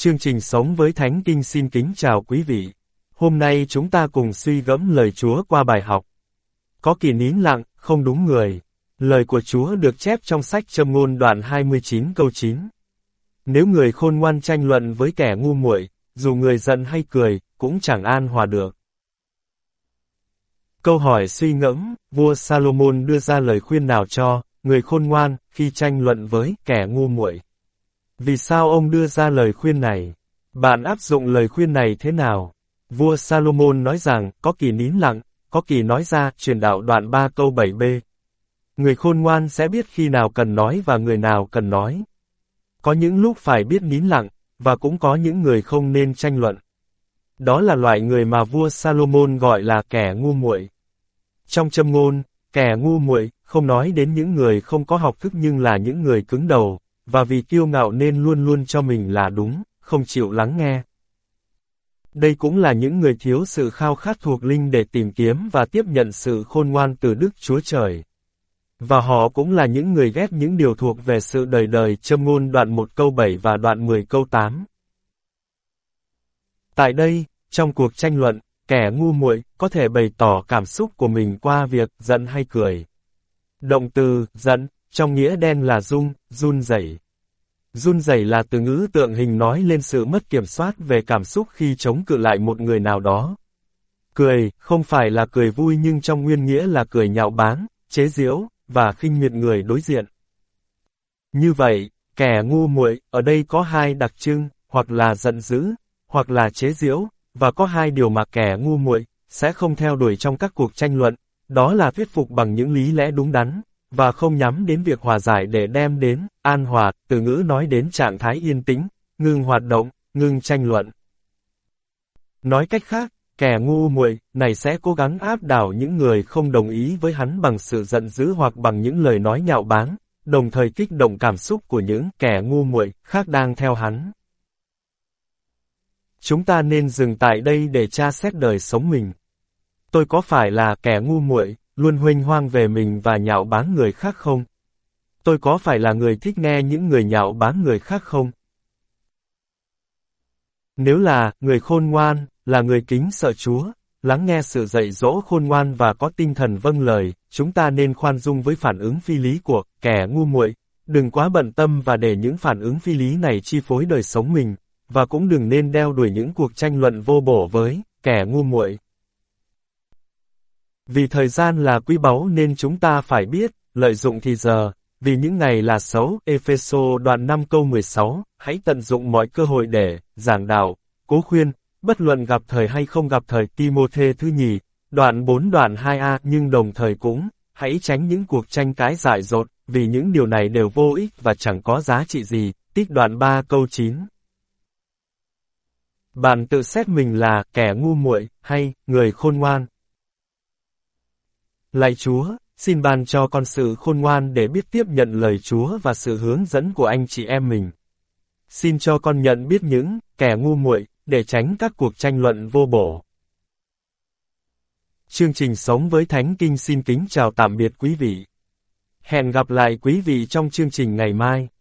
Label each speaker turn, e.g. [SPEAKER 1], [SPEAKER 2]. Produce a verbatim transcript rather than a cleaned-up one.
[SPEAKER 1] Chương trình Sống với Thánh Kinh xin kính chào quý vị. Hôm nay chúng ta cùng suy gẫm lời Chúa qua bài học. Có kỳ nín lặng, không đúng người. Lời của Chúa được chép trong sách Châm ngôn đoạn hai mươi chín câu chín. Nếu người khôn ngoan tranh luận với kẻ ngu muội, dù người giận hay cười, cũng chẳng an hòa được. Câu hỏi suy ngẫm, vua Salomon đưa ra lời khuyên nào cho người khôn ngoan khi tranh luận với kẻ ngu muội? Vì sao ông đưa ra lời khuyên này? Bạn áp dụng lời khuyên này thế nào? Vua Salomon nói rằng, có kỳ nín lặng, có kỳ nói ra, truyền đạo đoạn ba câu bảy b. Người khôn ngoan sẽ biết khi nào cần nói và người nào cần nói. Có những lúc phải biết nín lặng, và cũng có những người không nên tranh luận. Đó là loại người mà vua Salomon gọi là kẻ ngu muội. Trong Châm ngôn, kẻ ngu muội không nói đến những người không có học thức nhưng là những người cứng đầu, và vì kiêu ngạo nên luôn luôn cho mình là đúng, không chịu lắng nghe. Đây cũng là những người thiếu sự khao khát thuộc linh để tìm kiếm và tiếp nhận sự khôn ngoan từ Đức Chúa Trời. Và họ cũng là những người ghét những điều thuộc về sự đời đời. Châm ngôn đoạn một câu bảy và đoạn mười câu tám. Tại đây, trong cuộc tranh luận, kẻ ngu muội có thể bày tỏ cảm xúc của mình qua việc giận hay cười. Động từ giận trong nghĩa đen là rung, run rẩy. Run rẩy là từ ngữ tượng hình nói lên sự mất kiểm soát về cảm xúc khi chống cự lại một người nào đó. Cười, không phải là cười vui nhưng trong nguyên nghĩa là cười nhạo báng, chế giễu, và khinh miệt người đối diện. Như vậy, kẻ ngu muội ở đây có hai đặc trưng, hoặc là giận dữ, hoặc là chế giễu, và có hai điều mà kẻ ngu muội sẽ không theo đuổi trong các cuộc tranh luận, đó là thuyết phục bằng những lý lẽ đúng đắn, và không nhắm đến việc hòa giải để đem đến an hòa. Từ ngữ nói đến trạng thái yên tĩnh, ngừng hoạt động, ngừng tranh luận. Nói cách khác, kẻ ngu muội này sẽ cố gắng áp đảo những người không đồng ý với hắn bằng sự giận dữ hoặc bằng những lời nói nhạo báng, đồng thời kích động cảm xúc của những kẻ ngu muội khác đang theo hắn. Chúng ta nên dừng tại đây để tra xét đời sống mình. Tôi có phải là kẻ ngu muội, luôn huênh hoang về mình và nhạo báng người khác không? Tôi có phải là người thích nghe những người nhạo báng người khác không? Nếu là người khôn ngoan, là người kính sợ Chúa, lắng nghe sự dạy dỗ khôn ngoan và có tinh thần vâng lời, chúng ta nên khoan dung với phản ứng phi lý của kẻ ngu muội, đừng quá bận tâm và để những phản ứng phi lý này chi phối đời sống mình, và cũng đừng nên đeo đuổi những cuộc tranh luận vô bổ với kẻ ngu muội. Vì thời gian là quý báu nên chúng ta phải biết lợi dụng thì giờ, vì những ngày là xấu. Ê-phê-sô đoạn năm câu mười sáu, hãy tận dụng mọi cơ hội để giảng đạo, cố khuyên, bất luận gặp thời hay không gặp thời. Ti-mô-thê thứ nhì, đoạn bốn đoạn hai a, nhưng đồng thời cũng hãy tránh những cuộc tranh cãi dại dột, vì những điều này đều vô ích và chẳng có giá trị gì. Tít đoạn ba câu chín. Bạn tự xét mình là kẻ ngu muội hay người khôn ngoan. Lạy Chúa, xin ban cho con sự khôn ngoan để biết tiếp nhận lời Chúa và sự hướng dẫn của anh chị em mình. Xin cho con nhận biết những kẻ ngu muội để tránh các cuộc tranh luận vô bổ. Chương trình Sống với Thánh Kinh xin kính chào tạm biệt quý vị. Hẹn gặp lại quý vị trong chương trình ngày mai.